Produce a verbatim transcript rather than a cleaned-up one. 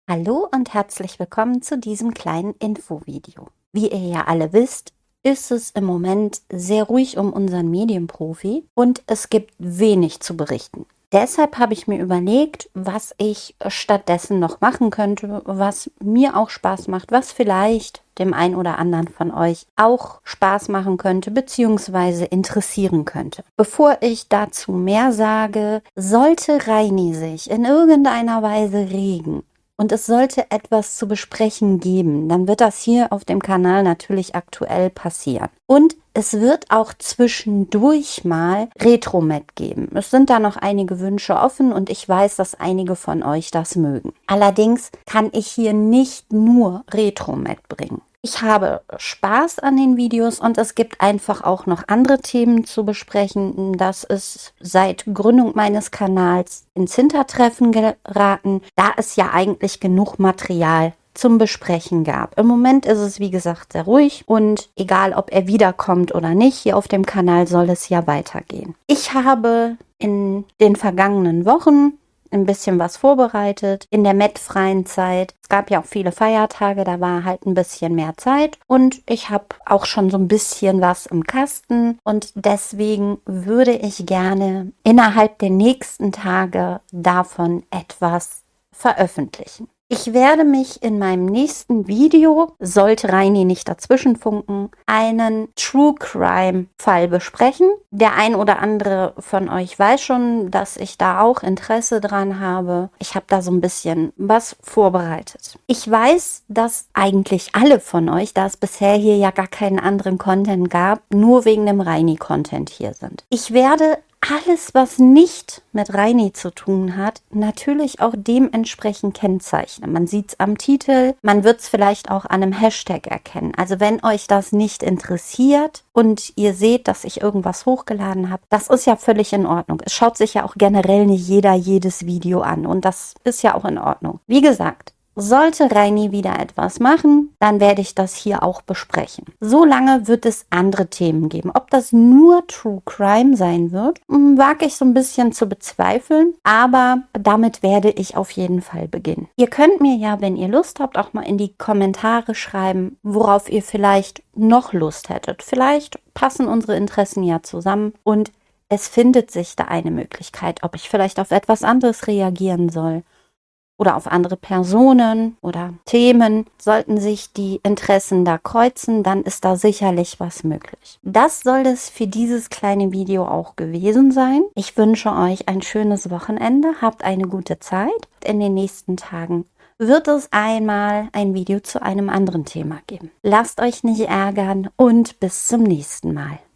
Hallo und herzlich willkommen zu diesem kleinen Infovideo. Wie ihr ja alle wisst, ist es im Moment sehr ruhig um unseren Medienprofi und es gibt wenig zu berichten. Deshalb habe ich mir überlegt, was ich stattdessen noch machen könnte, was mir auch Spaß macht, was vielleicht dem einen oder anderen von euch auch Spaß machen könnte bzw. interessieren könnte. Bevor ich dazu mehr sage, sollte Reini sich in irgendeiner Weise regen und es sollte etwas zu besprechen geben, dann wird das hier auf dem Kanal natürlich aktuell passieren. Und es wird auch zwischendurch mal Retromet geben. Es sind da noch einige Wünsche offen und ich weiß, dass einige von euch das mögen. Allerdings kann ich hier nicht nur Retromet bringen. Ich habe Spaß an den Videos und es gibt einfach auch noch andere Themen zu besprechen. Das ist seit Gründung meines Kanals ins Hintertreffen geraten, da es ja eigentlich genug Material zum Besprechen gab. Im Moment ist es, wie gesagt, sehr ruhig und egal, ob er wiederkommt oder nicht, hier auf dem Kanal soll es ja weitergehen. Ich habe in den vergangenen Wochen ein bisschen was vorbereitet in der metfreien Zeit. Es gab ja auch viele Feiertage, da war halt ein bisschen mehr Zeit und ich habe auch schon so ein bisschen was im Kasten und deswegen würde ich gerne innerhalb der nächsten Tage davon etwas veröffentlichen. Ich werde mich in meinem nächsten Video, sollte Reini nicht dazwischen funken, einen True Crime Fall besprechen. Der ein oder andere von euch weiß schon, dass ich da auch Interesse dran habe. Ich habe da so ein bisschen was vorbereitet. Ich weiß, dass eigentlich alle von euch, da es bisher hier ja gar keinen anderen Content gab, nur wegen dem Reini-Content hier sind. Ich werde alles, was nicht mit Reini zu tun hat, natürlich auch dementsprechend kennzeichnen. Man sieht es am Titel, man wird es vielleicht auch an einem Hashtag erkennen. Also wenn euch das nicht interessiert und ihr seht, dass ich irgendwas hochgeladen habe, das ist ja völlig in Ordnung. Es schaut sich ja auch generell nicht jeder jedes Video an und das ist ja auch in Ordnung. Wie gesagt, sollte Reini wieder etwas machen, dann werde ich das hier auch besprechen. Solange wird es andere Themen geben. Ob das nur True Crime sein wird, wage ich so ein bisschen zu bezweifeln, aber damit werde ich auf jeden Fall beginnen. Ihr könnt mir ja, wenn ihr Lust habt, auch mal in die Kommentare schreiben, worauf ihr vielleicht noch Lust hättet. Vielleicht passen unsere Interessen ja zusammen und es findet sich da eine Möglichkeit, ob ich vielleicht auf etwas anderes reagieren soll. Oder auf andere Personen oder Themen. Sollten sich die Interessen da kreuzen, dann ist da sicherlich was möglich. Das soll es für dieses kleine Video auch gewesen sein. Ich wünsche euch ein schönes Wochenende. Habt eine gute Zeit. In den nächsten Tagen wird es einmal ein Video zu einem anderen Thema geben. Lasst euch nicht ärgern und bis zum nächsten Mal.